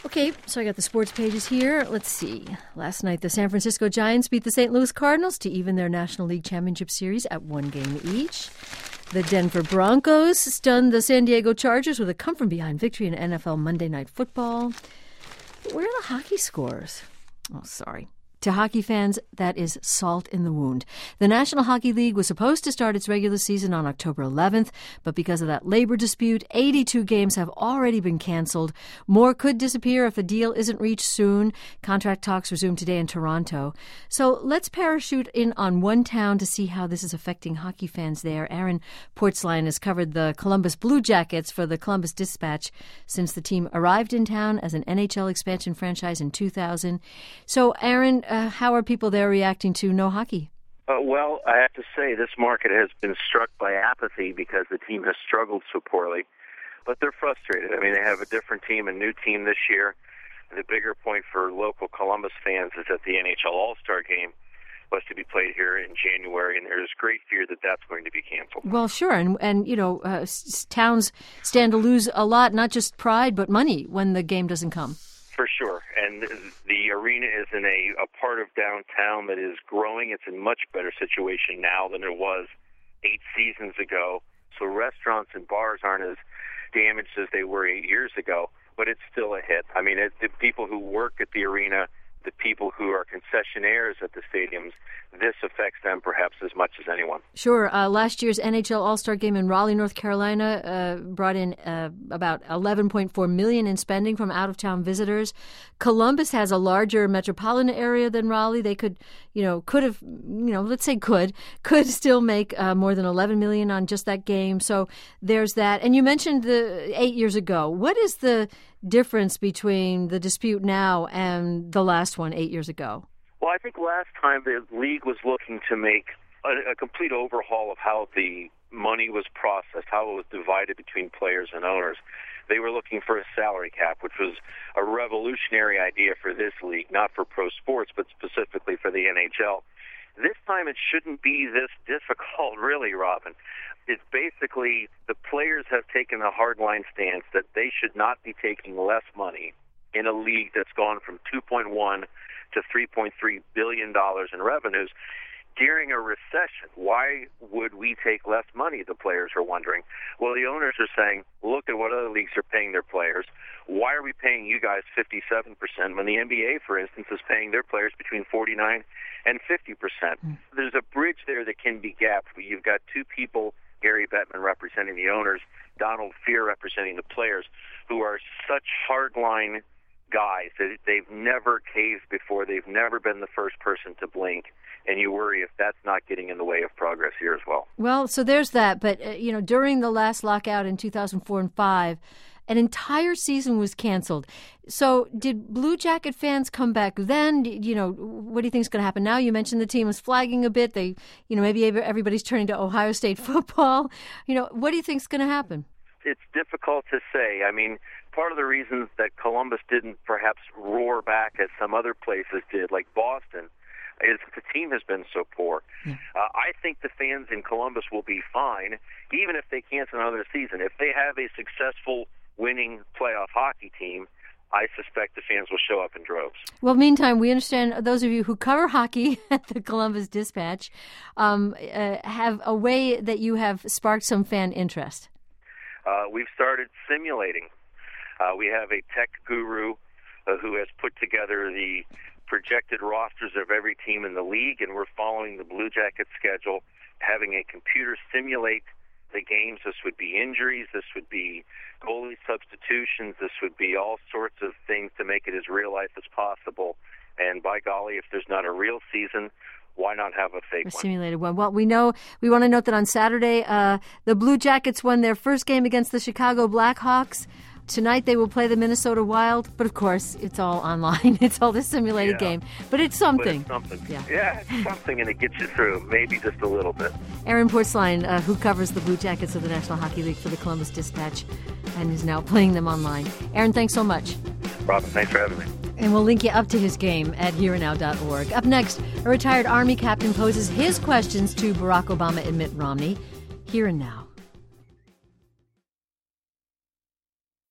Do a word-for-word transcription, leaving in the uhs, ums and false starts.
Okay, so I got the sports pages here. Let's see. Last night, the San Francisco Giants beat the Saint Louis Cardinals to even their National League Championship Series at one game each. The Denver Broncos stunned the San Diego Chargers with a come-from-behind victory in N F L Monday Night Football. Where are the hockey scores? Oh, sorry. To hockey fans, that is salt in the wound. The National Hockey League was supposed to start its regular season on October eleventh, but because of that labor dispute, eighty-two games have already been canceled. More could disappear if a deal isn't reached soon. Contract talks resume today in Toronto. So let's parachute in on one town to see how this is affecting hockey fans there. Aaron Portzline has covered the Columbus Blue Jackets for the Columbus Dispatch since the team arrived in town as an N H L expansion franchise in two thousand. So, Aaron, Uh, how are people there reacting to no hockey? Uh, well, I have to say this market has been struck by apathy because the team has struggled so poorly. But they're frustrated. I mean, they have a different team, a new team this year. The bigger point for local Columbus fans is that the N H L All-Star Game was to be played here in January, and there's great fear that that's going to be canceled. Well, sure. And, and you know, uh, s- towns stand to lose a lot, not just pride, but money when the game doesn't come. For sure. And the arena is in a, a part of downtown that is growing. It's in much better situation now than it was eight seasons ago. So restaurants and bars aren't as damaged as they were eight years ago, but it's still a hit. I mean, it, the people who work at the arena, the people who are concessionaires at the stadiums, this affects them perhaps as much as anyone. Sure. Uh, last year's N H L All-Star Game in Raleigh, North Carolina, uh, brought in uh, about eleven point four million dollars in spending from out-of-town visitors. Columbus has a larger metropolitan area than Raleigh. They could, you know, could have, you know, let's say could, could still make uh, more than eleven million dollars on just that game. So there's that. And you mentioned the eight years ago. What is the difference between the dispute now and the last one eight years ago? Well, I think last time the league was looking to make a, a complete overhaul of how the money was processed, how it was divided between players and owners. They were looking for a salary cap, which was a revolutionary idea for this league, not for pro sports, but specifically for the N H L. This time it shouldn't be this difficult, really, Robin. It's basically the players have taken a hardline stance that they should not be taking less money in a league that's gone from two point one to three point three billion dollars in revenues during a recession. Why would we take less money, the players are wondering. Well, the owners are saying, look at what other leagues are paying their players. Why are we paying you guys fifty-seven percent when the N B A, for instance, is paying their players between forty-nine and fifty percent? Mm. There's a bridge there that can be gapped. You've got two people, Gary Bettman representing the owners, Donald Fehr representing the players, who are such hardline guys that they've never caved before. They've never been the first person to blink, and you worry if that's not getting in the way of progress here as well. Well, so there's that. But uh, you know, during the last lockout in two thousand four and five, an entire season was canceled. So did Blue Jacket fans come back then? You know, what do you think is going to happen now? You mentioned the team was flagging a bit. They, you know, maybe everybody's turning to Ohio State football. You know, what do you think is going to happen? It's difficult to say. I mean, part of the reasons that Columbus didn't perhaps roar back as some other places did, like Boston, is that the team has been so poor. Yeah. Uh, I think the fans in Columbus will be fine, even if they cancel another season. If they have a successful winning playoff hockey team, I suspect the fans will show up in droves. Well, meantime, we understand those of you who cover hockey at the Columbus Dispatch um, uh, have a way that you have sparked some fan interest. Uh, we've started simulating. Uh, we have a tech guru uh, who has put together the projected rosters of every team in the league, and we're following the Blue Jackets schedule, having a computer simulate the games. This would be injuries, this would be goalie substitutions, this would be all sorts of things to make it as real life as possible. And by golly, if there's not a real season, why not have a fake a one? Simulated one. Well, we know, we want to note that on Saturday, uh, the Blue Jackets won their first game against the Chicago Blackhawks. Tonight they will play the Minnesota Wild, but of course it's all online. It's all this simulated yeah. game, but it's something. But it's something. Yeah. yeah, it's something, and it gets you through, maybe just a little bit. Aaron Portzline, uh, who covers the Blue Jackets of the National Hockey League for the Columbus Dispatch, and is now playing them online. Aaron, thanks so much. Robin, thanks for having me. And we'll link you up to his game at here and now dot org. Up next, a retired Army captain poses his questions to Barack Obama and Mitt Romney. Here and Now.